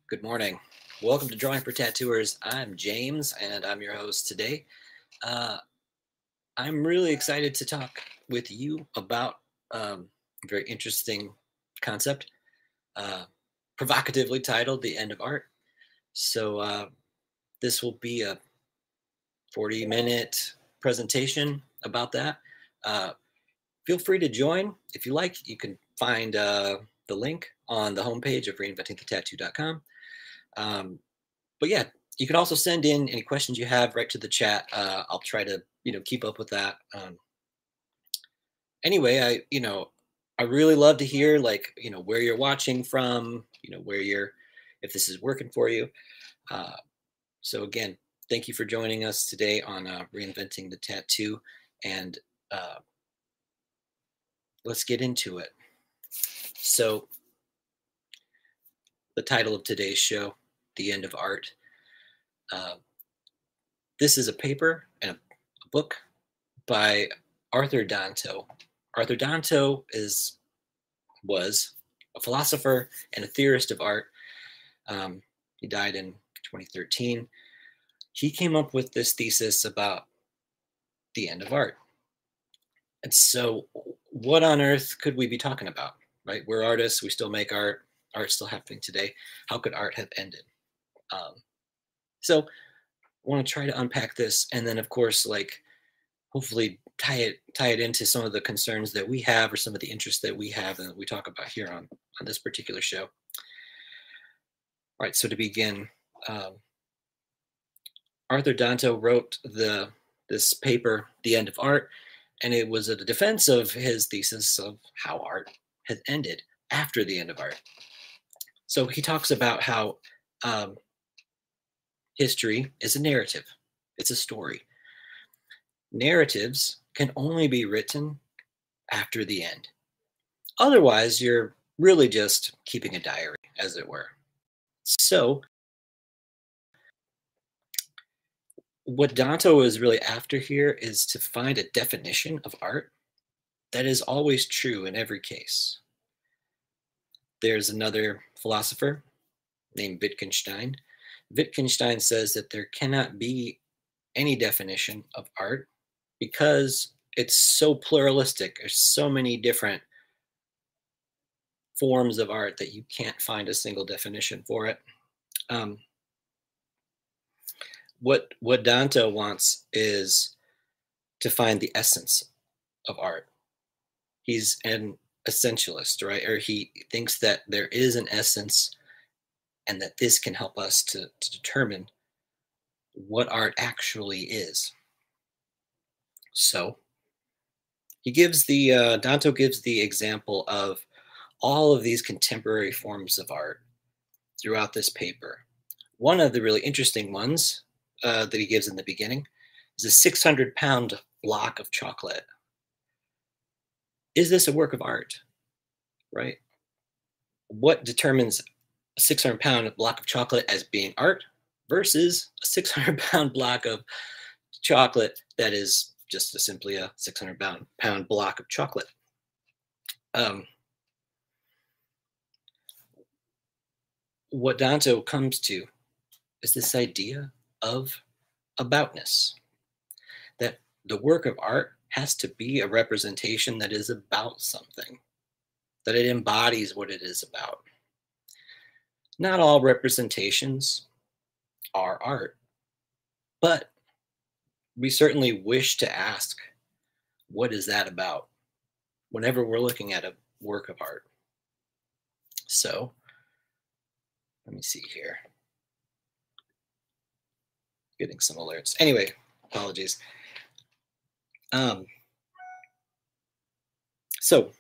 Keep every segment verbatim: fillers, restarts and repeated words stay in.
Good morning. Welcome to Drawing for Tattooers. I'm James and I'm your host today. Uh, I'm really excited to talk with you about um, a very interesting concept, uh, provocatively titled The End of Art. So, uh, this will be a forty minute presentation about that. Uh, feel free to join if you like. You can find uh, the link on the homepage of reinventing the tattoo dot com. Um, but yeah, you can also send in any questions you have right to the chat. Uh, I'll try to, you know, keep up with that. Um, anyway, I, you know, I really love to hear like, you know, where you're watching from, you know, where you're, if this is working for you. Uh, so again, thank you for joining us today on uh, Reinventing the Tattoo, and uh, let's get into it. So the title of today's show, The End of Art. Uh, this is a paper and a, a book by Arthur Danto. Arthur Danto is was a philosopher and a theorist of art. Um, he died in twenty thirteen. He came up with this thesis about the end of art. And so, what on earth could we be talking about? Right? We're artists. We still make art. Art's still happening today. How could art have ended? Um, so, I want to try to unpack this, and then, of course, like hopefully tie it tie it into some of the concerns that we have or some of the interests that we have and that we talk about here on on this particular show. All right, so to begin, um, Arthur Danto wrote the this paper, The End of Art, and it was a defense of his thesis of how art has ended after the end of art. So he talks about how um, history is a narrative, it's a story. Narratives can only be written after the end. Otherwise, you're really just keeping a diary, as it were. So, what Danto is really after here is to find a definition of art that is always true in every case. There's another philosopher named Wittgenstein. Wittgenstein says that there cannot be any definition of art because it's so pluralistic. There's so many different forms of art that you can't find a single definition for it. Um, what what Danto wants is to find the essence of art. He's an essentialist, right? Or he thinks that there is an essence and that this can help us to, to determine what art actually is. So he gives the, uh, Danto gives the example of all of these contemporary forms of art throughout this paper. One of the really interesting ones uh, that he gives in the beginning is a six hundred pound block of chocolate. Is this a work of art, right? What determines a six hundred pound block of chocolate as being art versus a six hundred pound block of chocolate that is just a, simply a six hundred pound, pound block of chocolate? Um, what Danto comes to is this idea of aboutness, that the work of art has to be a representation that is about something, that it embodies what it is about. Not all representations are art, but we certainly wish to ask, what is that about? Whenever we're looking at a work of art. So, let me see here. Getting some alerts. Anyway, apologies. Um, so,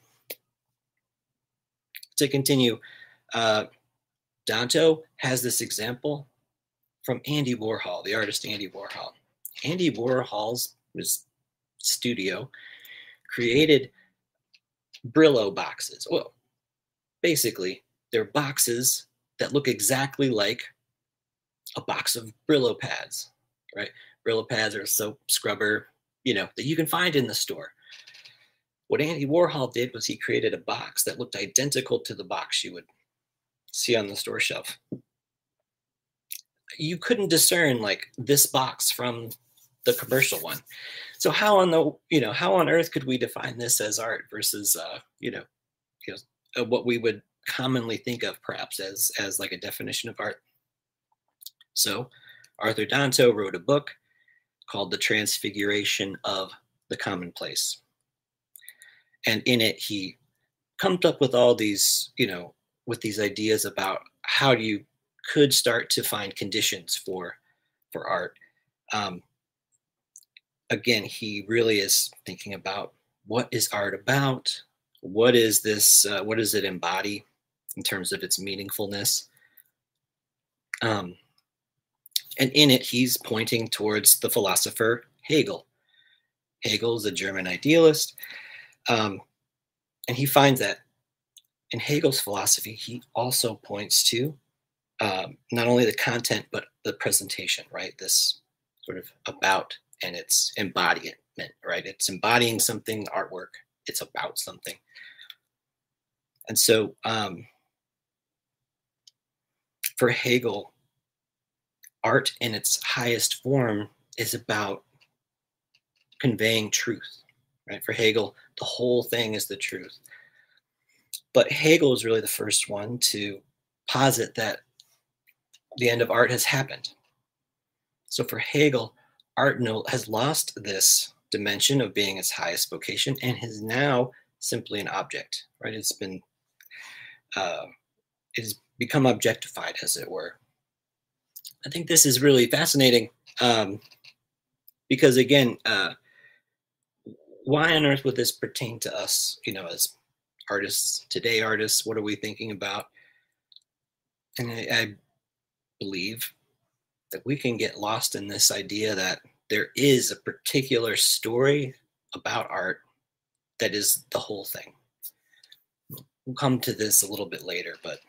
to continue, uh, Danto has this example from Andy Warhol, the artist Andy Warhol. Andy Warhol's his studio created Brillo boxes. Well, basically, they're boxes that look exactly like a box of Brillo pads, right? Brillo pads are a soap scrubber, you know, that you can find in the store. What Andy Warhol did was he created a box that looked identical to the box you would see on the store shelf. you couldn't discern like this box from the commercial one. So how on the you know how on earth could we define this as art versus uh, you know you know uh, what we would commonly think of perhaps as as like a definition of art? So Arthur Danto wrote a book called The Transfiguration of the Commonplace, and in it he comes up with all these you know with these ideas about how you could start to find conditions for for art. Um, Again, he really is thinking about what is art about? What is this? Uh, what does it embody in terms of its meaningfulness? Um, and in it, he's pointing towards the philosopher Hegel. Hegel is a German idealist, um, and he finds that in Hegel's philosophy, he also points to um, not only the content but the presentation, right? This sort of about and its embodiment, right? It's embodying something, artwork. It's about something, and so um, for Hegel, art in its highest form is about conveying truth, right? For Hegel, the whole thing is the truth. But Hegel is really the first one to posit that the end of art has happened. So for Hegel, art no, has lost this dimension of being its highest vocation and is now simply an object, right? It's been, uh, it has become objectified, as it were. I think this is really fascinating um, because, again, uh, why on earth would this pertain to us, you know, as artists, today artists? What are we thinking about? And I, I believe that we can get lost in this idea that there is a particular story about art that is the whole thing. We'll come to this a little bit later, but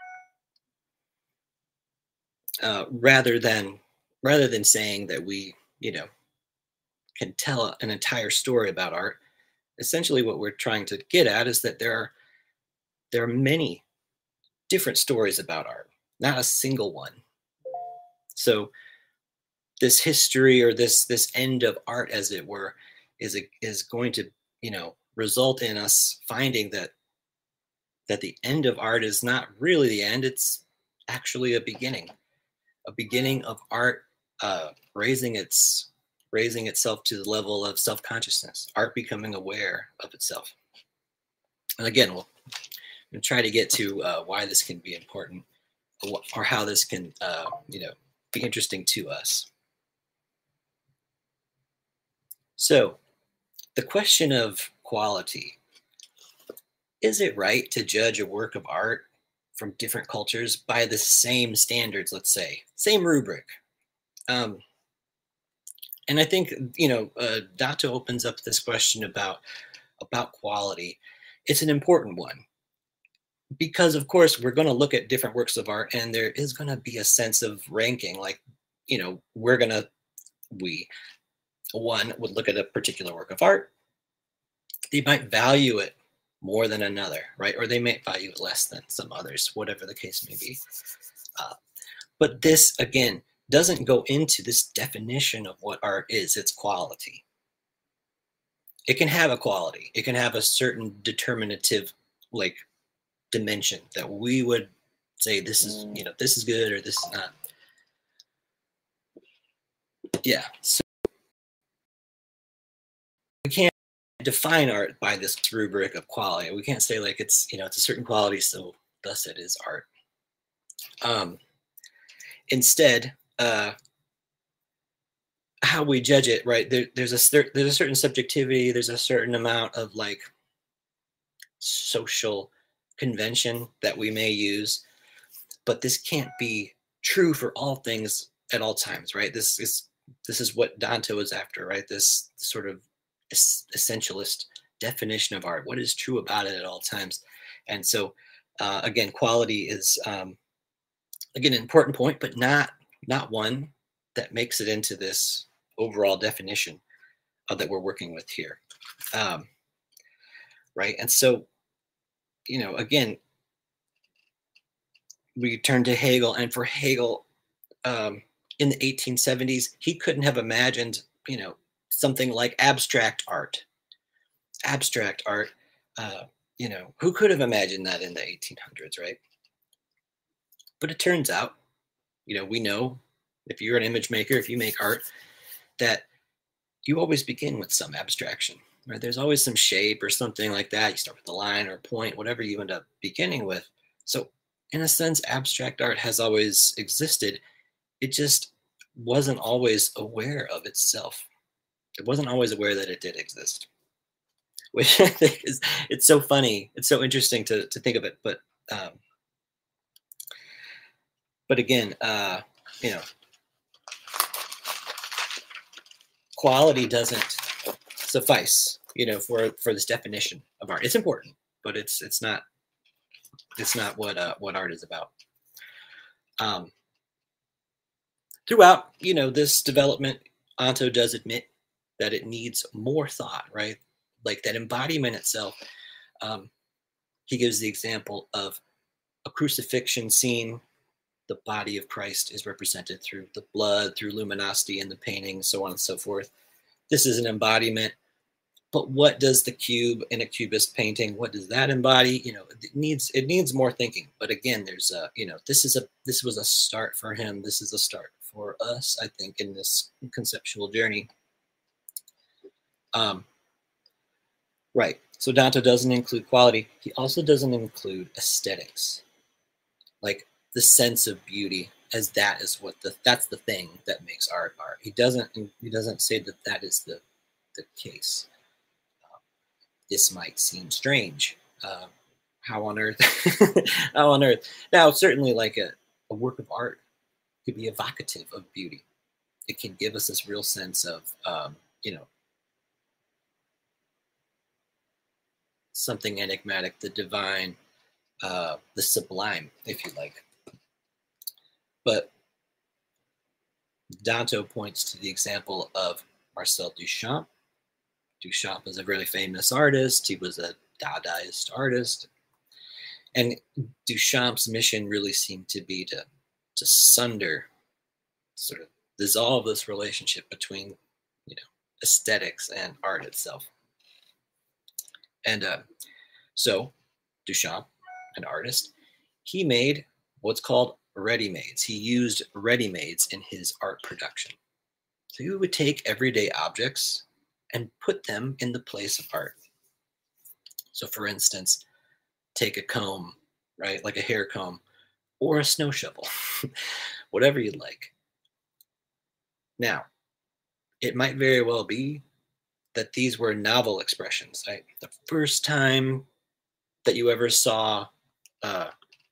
uh, rather than rather than saying that we, you know, can tell an entire story about art, essentially what we're trying to get at is that there are there are many different stories about art, not a single one. So this history or this this end of art, as it were, is a, is going to you know result in us finding that that the end of art is not really the end; it's actually a beginning, a beginning of art uh, raising its raising itself to the level of self consciousness, art becoming aware of itself. And again, we'll, we'll try to get to uh, why this can be important, or, or how this can uh, you know be interesting to us. So, the question of quality, is it right to judge a work of art from different cultures by the same standards, let's say, same rubric? Um, and I think, you know, uh, Dato opens up this question about, about quality. It's an important one because, of course, we're going to look at different works of art and there is going to be a sense of ranking. Like, you know, we're going to, we, one would look at a particular work of art, they might value it more than another, right? Or they might value it less than some others, whatever the case may be. Uh, but this, again, doesn't go into this definition of what art is, its quality. It can have a quality. It can have a certain determinative, like, dimension that we would say this is, you know, this is good or this is not. Yeah. So we can't define art by this rubric of quality. We can't say like it's, you know, it's a certain quality, so thus it is art. Um, instead, uh, how we judge it, right? There, there's a there's a certain subjectivity. There's a certain amount of like social convention that we may use, but this can't be true for all things at all times, right? This is this is what Danto is after, right? This sort of essentialist definition of art. What is true about it at all times? And so, uh, again, quality is um, again an important point, but not not one that makes it into this overall definition of, that we're working with here, um, right? And so, you know, again, we turn to Hegel, and for Hegel, um, in the eighteen seventies, he couldn't have imagined, you know, something like abstract art. Abstract art, uh, you know, who could have imagined that in the eighteen hundreds, right? But it turns out, you know, we know if you're an image maker, if you make art, that you always begin with some abstraction, right? There's always some shape or something like that. You start with a line or a point, whatever you end up beginning with. So, in a sense, abstract art has always existed. It just wasn't always aware of itself. It wasn't always aware that it did exist, which I think is it's so funny. It's so interesting to to think of it. But um, but again, uh, you know, quality doesn't suffice, you know, for for this definition of art. It's important, but it's it's not it's not what uh, what art is about. Um, Throughout, you know, this development, Anto does admit that it needs more thought, right? Like that embodiment itself. Um, he gives the example of a crucifixion scene. The body of Christ is represented through the blood, through luminosity in the painting, so on and so forth. This is an embodiment. But what does the cube in a cubist painting? What does that embody? You know, it needs it needs more thinking. But again, there's a you know this is a this was a start for him. This is a start for us, I think, in this conceptual journey. Um, right. So Dante doesn't include quality. He also doesn't include aesthetics, like the sense of beauty, as that is what the that's the thing that makes art art. He doesn't he doesn't say that that is the the case. This might seem strange. Uh, how on earth? How on earth? Now, certainly, like a, a work of art could be evocative of beauty. It can give us this real sense of, um, you know, something enigmatic, the divine, uh, the sublime, if you like. But Danto points to the example of Marcel Duchamp. Duchamp is a really famous artist. He was a Dadaist artist. And Duchamp's mission really seemed to be to, to sunder, sort of dissolve this relationship between, you know, aesthetics and art itself. And uh, so Duchamp, an artist, he made what's called ready-mades. He used ready-mades in his art production. So he would take everyday objects and put them in the place of art. So for instance, take a comb, right? Like a hair comb or a snow shovel, whatever you'd like. Now, it might very well be that these were novel expressions. Right? The first time that you ever saw, uh,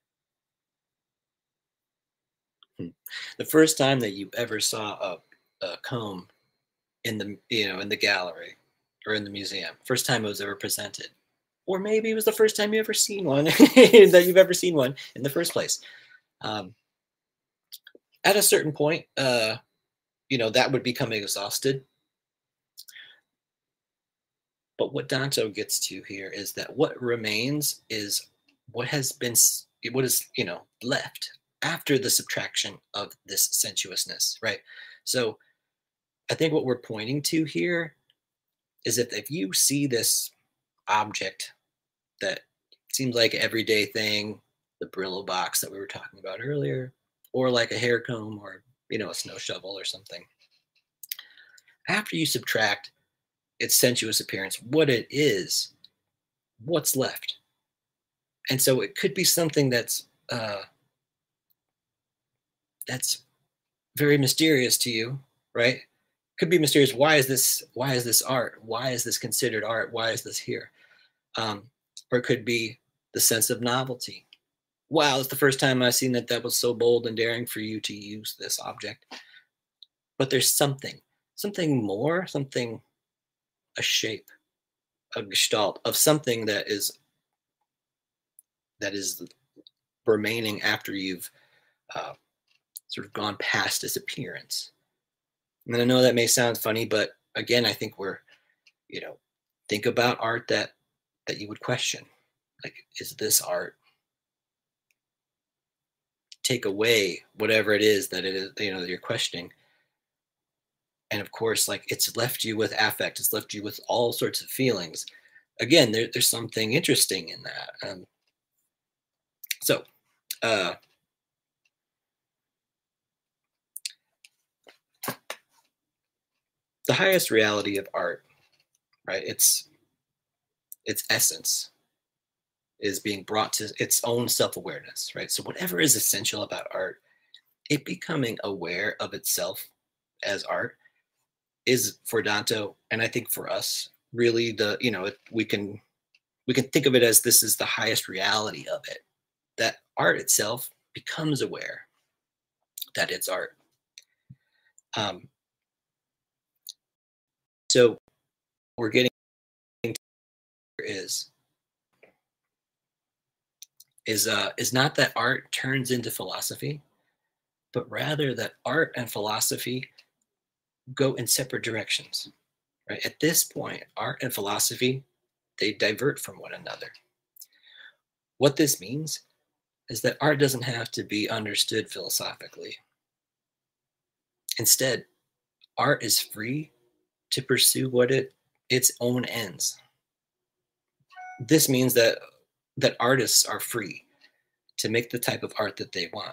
hmm, the first time that you ever saw a, a comb in the you know in the gallery or in the museum, first time it was ever presented, or maybe it was the first time you ever seen one that you've ever seen one in the first place. Um, at a certain point, uh, you know that would become exhausted. But what Danto gets to here is that what remains is what has been, what is, you know, left after the subtraction of this sensuousness, right? So I think what we're pointing to here is that if you see this object that seems like an everyday thing, the Brillo box that we were talking about earlier, or like a hair comb or, you know, a snow shovel or something, after you subtract its sensuous appearance, what it is, what's left? And so it could be something that's uh, that's very mysterious to you, right? Could be mysterious. Why is this? Why is this art? Why is this considered art? Why is this here? Um, or it could be the sense of novelty. Wow, it's the first time I've seen that that was so bold and daring for you to use this object. But there's something, something more, something, a shape, a gestalt of something that is that is remaining after you've uh, sort of gone past its appearance. And I know that may sound funny, but again, I think we're, you know, think about art that that you would question. Like, is this art take away whatever it is that it is, you know, that you're questioning. And of course, like it's left you with affect, it's left you with all sorts of feelings. Again, there, there's something interesting in that. Um, so, uh, the highest reality of art, right? It's its essence is being brought to its own self-awareness, right? So whatever is essential about art, it becoming aware of itself as art is for Danto, and I think for us, really the, you know, it, we can we can think of it as this is the highest reality of it, that art itself becomes aware that it's art. Um, so we're getting to is is uh, is not that art turns into philosophy, but rather that art and philosophy go in separate directions. Right at this point, art and philosophy they divert from one another. What this means is that art doesn't have to be understood philosophically. Instead, art is free to pursue what it its own ends. This means that that artists are free to make the type of art that they want.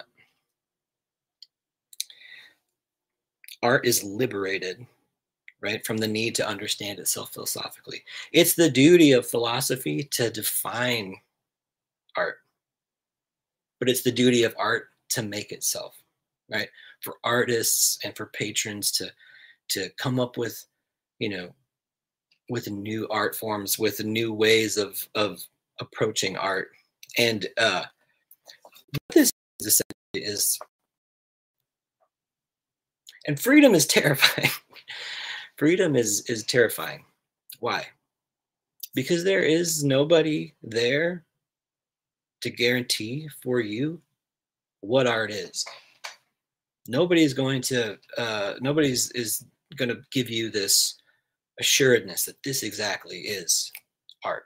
Art is liberated, right, from the need to understand itself philosophically. It's the duty of philosophy to define art, but it's the duty of art to make itself, right? For artists and for patrons to to come up with, you know, with new art forms, with new ways of of approaching art. And uh, what this is essentially is, and freedom is terrifying. Freedom is is terrifying. Why? Because there is nobody there to guarantee for you what art is. Nobody's going to. Uh, nobody's is going to give you this assuredness that this exactly is art.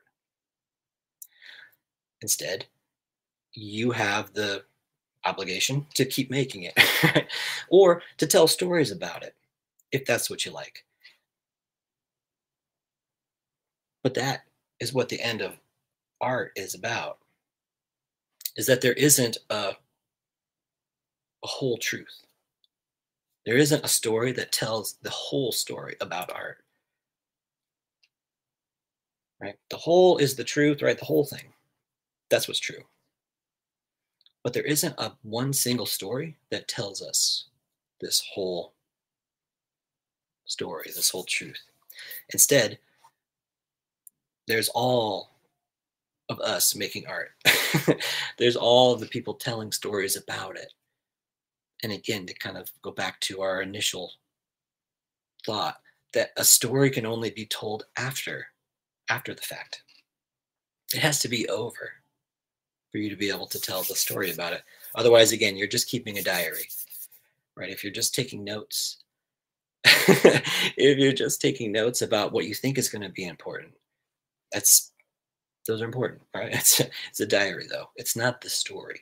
Instead, you have the obligation to keep making it or to tell stories about it if that's what you like. But that is what the end of art is about, is that there isn't a, a whole truth. There isn't a story that tells the whole story about art, right? The whole is the truth, right? The whole thing. That's what's true. But there isn't a one single story that tells us this whole story, this whole truth. Instead, there's all of us making art. There's all of the people telling stories about it. And again, to kind of go back to our initial thought that a story can only be told after after the fact. It has to be over for you to be able to tell the story about it. Otherwise, again, you're just keeping a diary, right? If you're just taking notes, if you're just taking notes about what you think is going to be important, that's those are important, right? It's it's a diary though. It's not the story.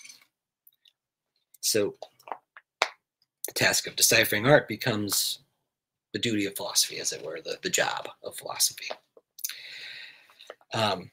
So the task of deciphering art becomes the duty of philosophy, as it were, the, the job of philosophy. Um,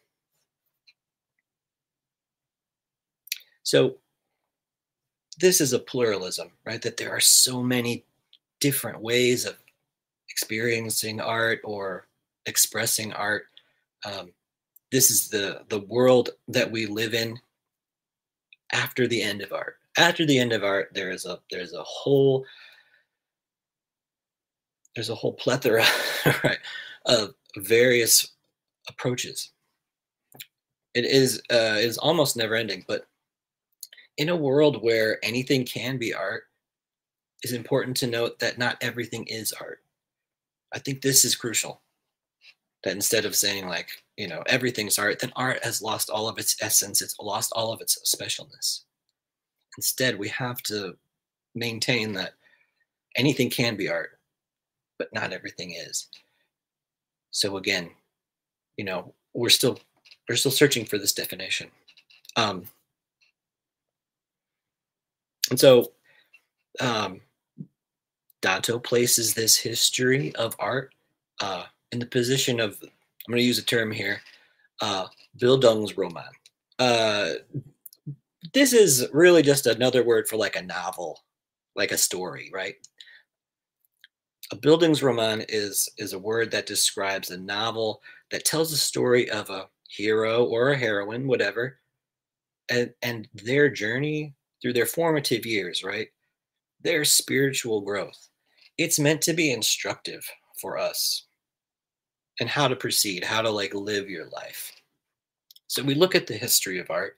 so this is a pluralism, right? That there are so many different ways of experiencing art or expressing art. Um, this is the the world that we live in after the end of art. After the end of art, there is a there's a whole there's a whole plethora, right, of various approaches. It is uh, it is almost never ending, but in a world where anything can be art, it's important to note that not everything is art. I think this is crucial. That instead of saying like, you know, everything's art, then art has lost all of its essence, it's lost all of its specialness. Instead, we have to maintain that anything can be art, but not everything is. So again, you know, we're still we're still searching for this definition. Um, And so um, Danto places this history of art uh, in the position of, I'm going to use a term here, uh, Bildungsroman. Uh, this is really just another word for like a novel, like a story, right? A Bildungsroman is is a word that describes a novel that tells the story of a hero or a heroine, whatever, and and their journey through their formative years, right? Their spiritual growth. It's meant to be instructive for us and how to proceed, how to like live your life. So we look at the history of art.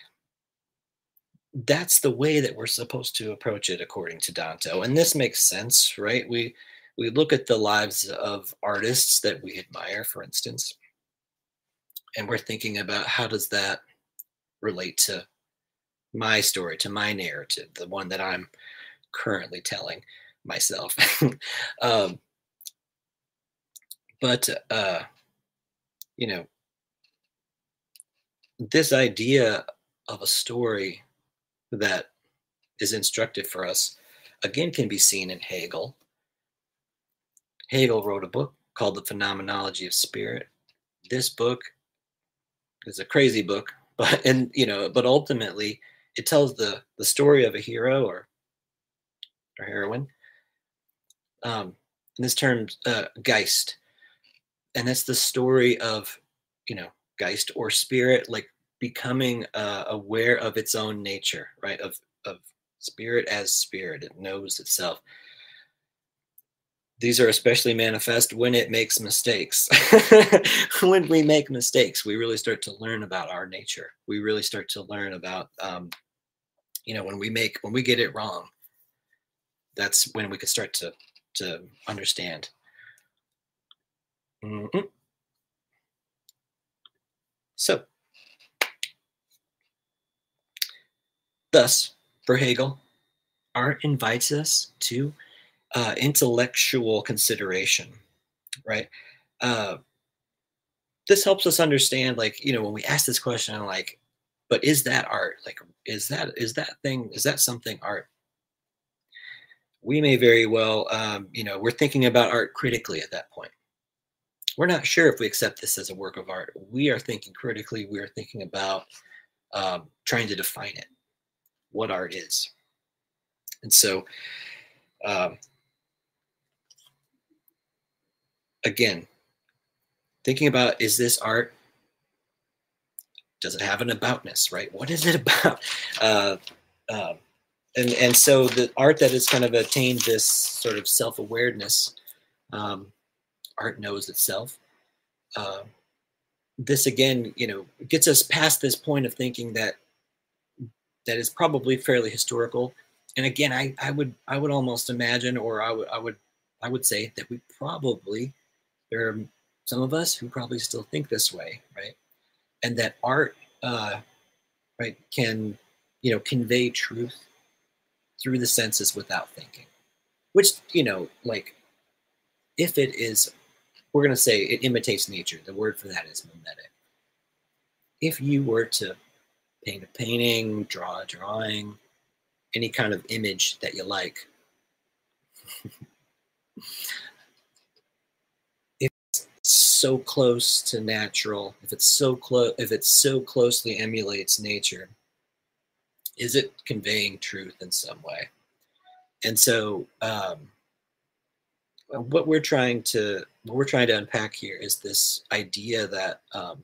That's the way that we're supposed to approach it according to Danto. And this makes sense, right? We we look at the lives of artists that we admire, for instance, and we're thinking about how does that relate to my story, to my narrative, the one that I'm currently telling myself. um, but uh, you know, this idea of a story that is instructive for us again can be seen in Hegel. Hegel wrote a book called The Phenomenology of Spirit. This book is a crazy book, but and you know, but ultimately it tells the the story of a hero or or heroine. Um, in this term, uh, Geist, and that's the story of you know Geist or spirit, like becoming uh, aware of its own nature, right? Of of spirit as spirit, it knows itself. These are especially manifest when it makes mistakes. When we make mistakes, we really start to learn about our nature. We really start to learn about, um, you know, when we make when we get it wrong. That's when we could start to to understand. Mhm. So, thus, for Hegel, art invites us to uh, intellectual consideration, right? Uh, this helps us understand, like, you know, when we ask this question, like, but is that art? Like, is that is that thing? Is that something art? We may very well, um, you know, we're thinking about art critically at that point. We're not sure if we accept this as a work of art. We are thinking critically. We are thinking about um, trying to define it, what art is. And so, um, again, thinking about is this art? Does it have an aboutness, right? What is it about? Uh, um, and and so the art that has kind of attained this sort of self-awareness, um, art knows itself. Uh, this again, you know, gets us past this point of thinking that that is probably fairly historical. And again, I, I would I would almost imagine, or I would I would I would say that we probably there are some of us who probably still think this way, right? And that art, uh, right, can you know convey truth through the senses without thinking. Which you know, like if it is, we're going to say it imitates nature. The word for that is mimetic. If you were to paint a painting, draw a drawing, any kind of image that you like, if it's so close to natural, if it's so close, if it so closely emulates nature, is it conveying truth in some way? And so, um, what we're trying to what we're trying to unpack here is this idea that um,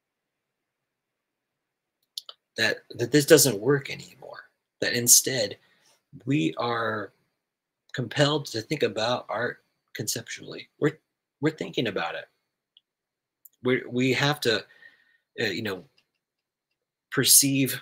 that that this doesn't work anymore. That instead we are compelled to think about art conceptually. We're we're thinking about it. We we have to uh, you know perceive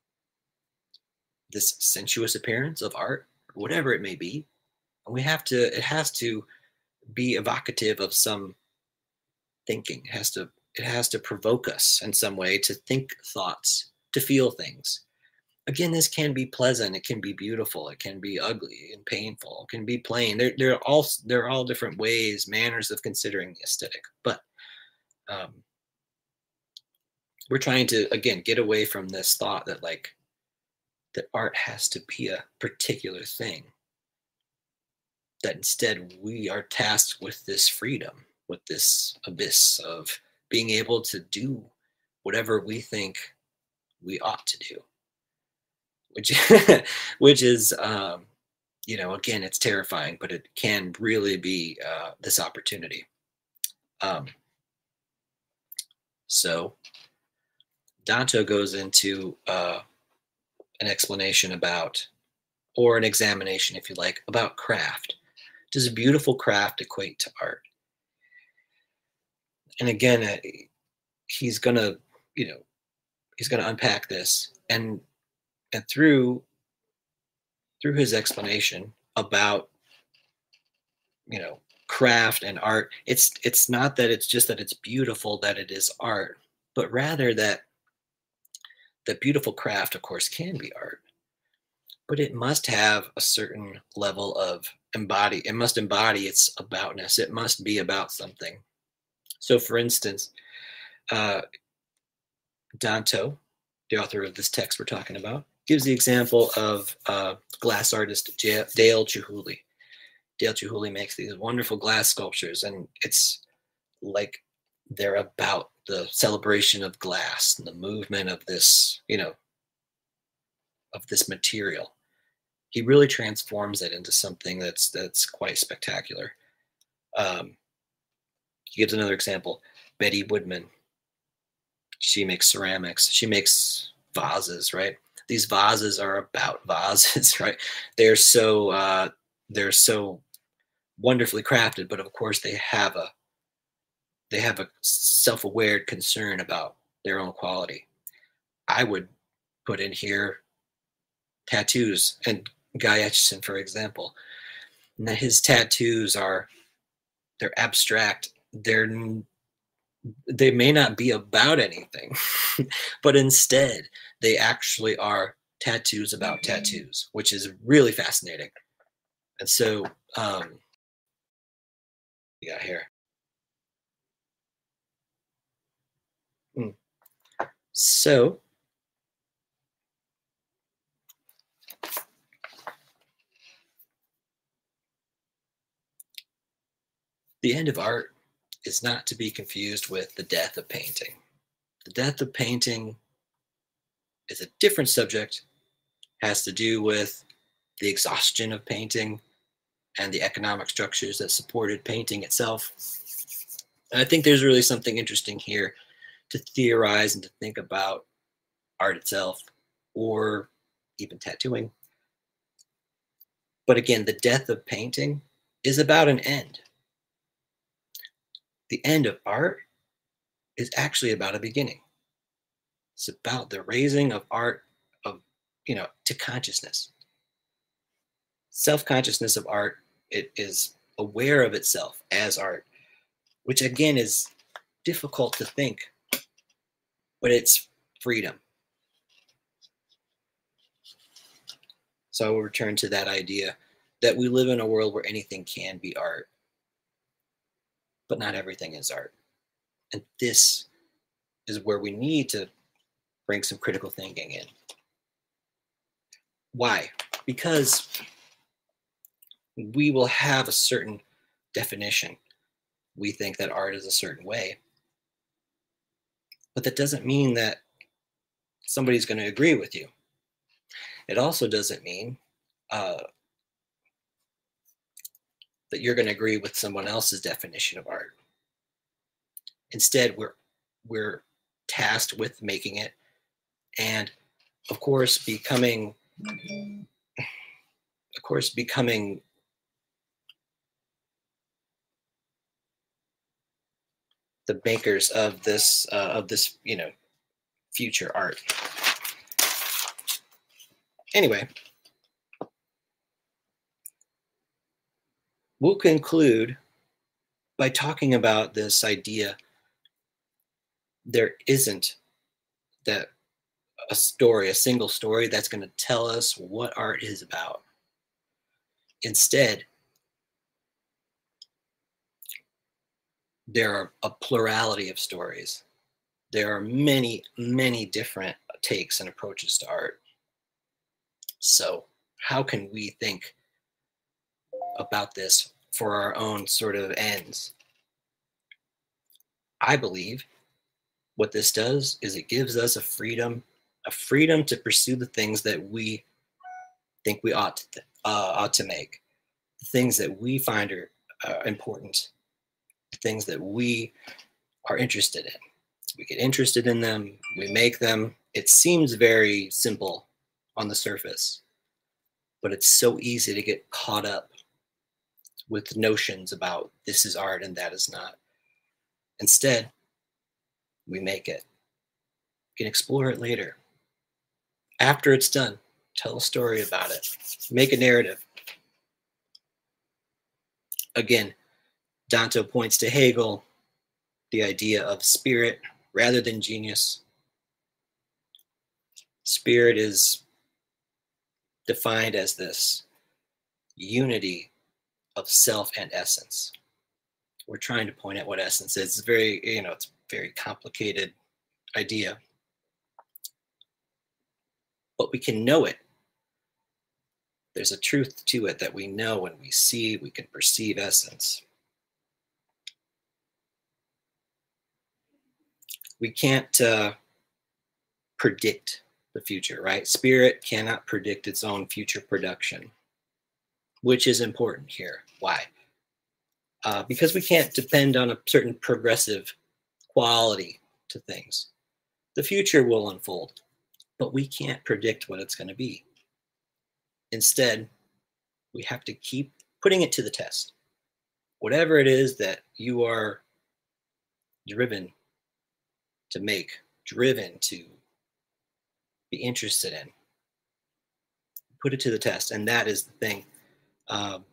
this sensuous appearance of art, whatever it may be. And we have to. It has to be evocative of some thinking. It has to. It has to provoke us in some way to think thoughts, to feel things. Again, this can be pleasant. It can be beautiful. It can be ugly and painful. It can be plain. There, there are all there are all different ways, manners of considering the aesthetic. But um, we're trying to again get away from this thought that like that art has to be a particular thing, that instead we are tasked with this freedom, with this abyss of being able to do whatever we think we ought to do, which which is um, you know, again, it's terrifying, but it can really be uh, this opportunity. Um, so Danto goes into uh, an explanation about, or an examination, if you like, about craft. Does beautiful craft equate to art? And again, uh, he's gonna, you know, he's gonna unpack this, and and through through his explanation about, you know, craft and art, it's it's not that it's just that it's beautiful that it is art, but rather that that beautiful craft, of course, can be art, but it must have a certain level of embody. It must embody its aboutness. It must be about something. So, for instance, uh, Danto, the author of this text we're talking about, gives the example of uh, glass artist J- Dale Chihuly. Dale Chihuly makes these wonderful glass sculptures, and it's like they're about the celebration of glass and the movement of this, you know, of this material. He really transforms it into something that's that's quite spectacular. Um, he gives another example. Betty Woodman. She makes ceramics. She makes vases, right? These vases are about vases, right? They're so uh, they're so wonderfully crafted, but of course they have a they have a self-aware concern about their own quality. I would put in here tattoos and Guy Etchison, for example. Now his tattoos are they're abstract. They're they may not be about anything, but instead they actually are tattoos about tattoos, which is really fascinating. And so, um, we got here. Mm. So, the end of art is not to be confused with the death of painting. The death of painting is a different subject, has to do with the exhaustion of painting and the economic structures that supported painting itself. And I think there's really something interesting here to theorize and to think about art itself or even tattooing. But again, the death of painting is about an end. The end of art is actually about a beginning. It's about the raising of art of, you know, to consciousness. Self-consciousness of art, it is aware of itself as art, which again is difficult to think, but it's freedom. So I will return to that idea that we live in a world where anything can be art, but not everything is art. And this is where we need to bring some critical thinking in. Why? Because we will have a certain definition. We think that art is a certain way, but that doesn't mean that somebody's going to agree with you. It also doesn't mean uh, that you're going to agree with someone else's definition of art. Instead, we're we're tasked with making it, and of course, becoming, of course, becoming the makers of this uh, of this, you know, future art. Anyway, we'll conclude by talking about this idea there isn't that a story, a single story that's going to tell us what art is about. Instead, there are a plurality of stories. There are many, many different takes and approaches to art. So, how can we think about this for our own sort of ends? I believe what this does is it gives us a freedom, a freedom to pursue the things that we think we ought to, uh, ought to make, the things that we find are uh, important, the things that we are interested in. We get interested in them, we make them. It seems very simple on the surface, but it's so easy to get caught up with notions about this is art and that is not. Instead, we make it. We can explore it later. After it's done, tell a story about it, make a narrative. Again, Danto points to Hegel, the idea of spirit rather than genius. Spirit is defined as this unity of self and essence. We're trying to point at what essence is. It's very, you know, it's a very complicated idea, but we can know it. There's a truth to it that we know when we see, we can perceive essence. We can't uh, predict the future, right? Spirit cannot predict its own future production, which is important here. Why? Uh, because we can't depend on a certain progressive quality to things. The future will unfold, but we can't predict what it's going to be. Instead, we have to keep putting it to the test. Whatever it is that you are driven to make, driven to be interested in, put it to the test. And that is the thing. Um,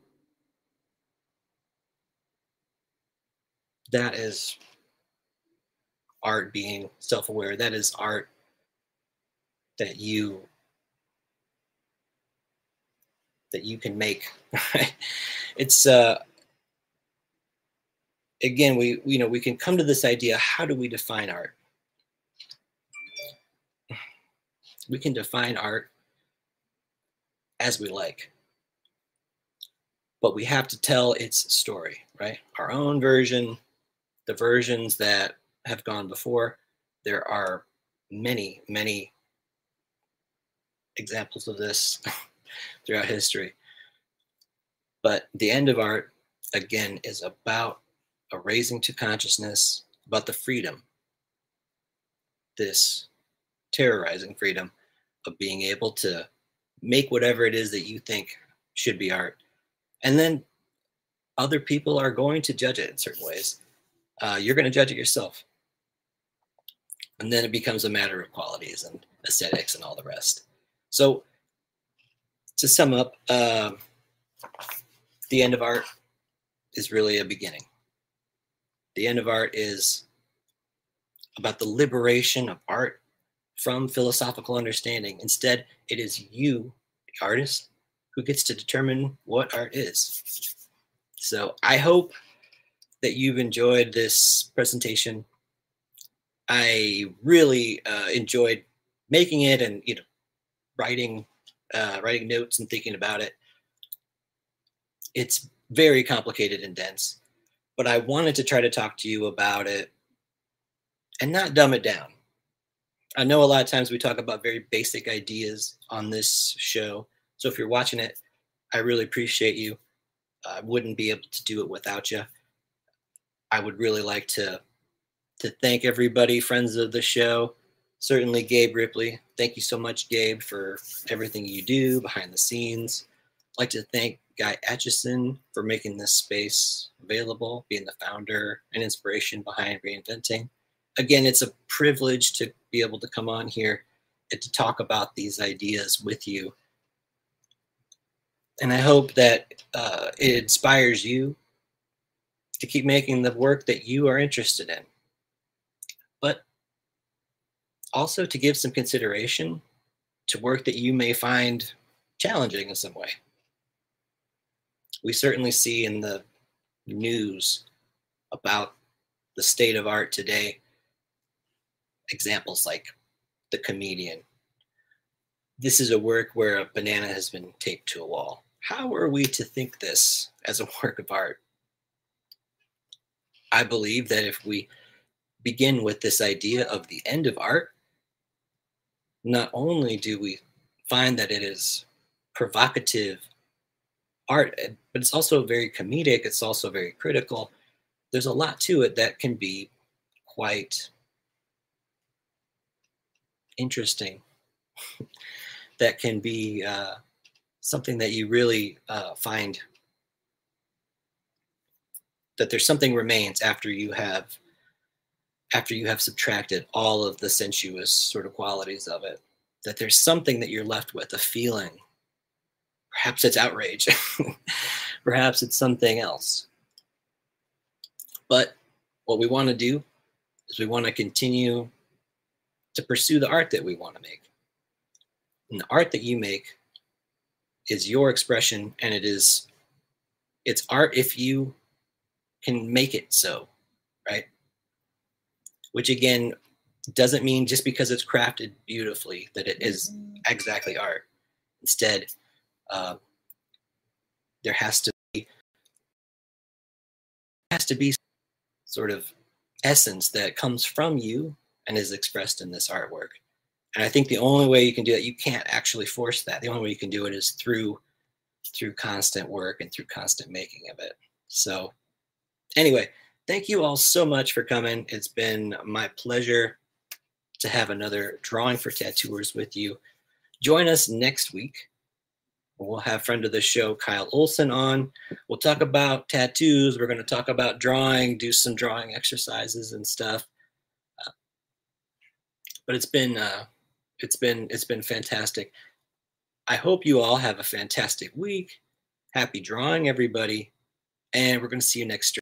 that is art being self-aware. That is art that you that you can make. It's uh again, we you know we can come to this idea. How do we define art? We can define art as we like, but we have to tell its story, right? Our own version, the versions that have gone before. There are many, many examples of this throughout history. But the end of art, again, is about a raising to consciousness, about the freedom, this terrorizing freedom of being able to make whatever it is that you think should be art. And then other people are going to judge it in certain ways. Uh, you're going to judge it yourself. And then it becomes a matter of qualities and aesthetics and all the rest. So to sum up, uh, the end of art is really a beginning. The end of art is about the liberation of art from philosophical understanding. Instead, it is you, the artist, who gets to determine what art is. So I hope that you've enjoyed this presentation. I really uh, enjoyed making it and you know writing uh, writing notes and thinking about it. It's very complicated and dense, but I wanted to try to talk to you about it and not dumb it down. I know a lot of times we talk about very basic ideas on this show. So if you're watching it, I really appreciate you. I wouldn't be able to do it without you. I would really like to to thank everybody, friends of the show. Certainly Gabe Ripley. Thank you so much, Gabe, for everything you do behind the scenes. I'd like to thank Guy Atchison for making this space available, being the founder and inspiration behind Reinventing. Again, it's a privilege to be able to come on here and to talk about these ideas with you. And I hope that uh, it inspires you to keep making the work that you are interested in, but also to give some consideration to work that you may find challenging in some way. We certainly see in the news about the state of art today examples like The Comedian, this is a work where a banana has been taped to a wall. How are we to think this as a work of art? I believe that if we begin with this idea of the end of art, not only do we find that it is provocative art, eh, but it's also very comedic, it's also very critical. There's a lot to it that can be quite interesting, that can be uh, something that you really uh, find that there's something remains after you have after you have subtracted all of the sensuous sort of qualities of it, that there's something that you're left with, a feeling. Perhaps it's outrage. Perhaps it's something else. But what we want to do is we want to continue to pursue the art that we want to make. And the art that you make is your expression, and it is it's art if you can make it so, right? Which again doesn't mean just because it's crafted beautifully that it is exactly art. Instead, uh, there has to be has to be sort of essence that comes from you and is expressed in this artwork. And I think the only way you can do it, you can't actually force that. The only way you can do it is through through constant work and through constant making of it. So anyway, thank you all so much for coming. It's been my pleasure to have another Drawing for Tattooers with you. Join us next week. We'll have friend of the show, Kyle Olson, on. We'll talk about tattoos. We're going to talk about drawing, do some drawing exercises and stuff. Uh, but it's been uh, it's been it's been fantastic. I hope you all have a fantastic week. Happy drawing, everybody. And we're going to see you next